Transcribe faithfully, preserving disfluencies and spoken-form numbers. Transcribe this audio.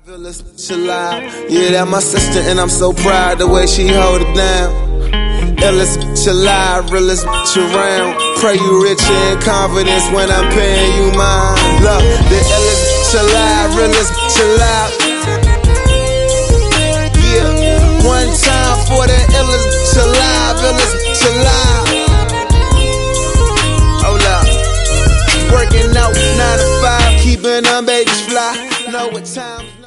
Yeah, that my sister and I'm so proud the way she hold it down. Illest bitch alive, realest bitch around. Pray you rich and confidence when I'm paying you mine. Look, the illest bitch alive, realest bitch alive. Yeah, one time for the illest bitch alive, illest bitch alive. Hold up, working out nine to five, keeping them babies fly. Know what time.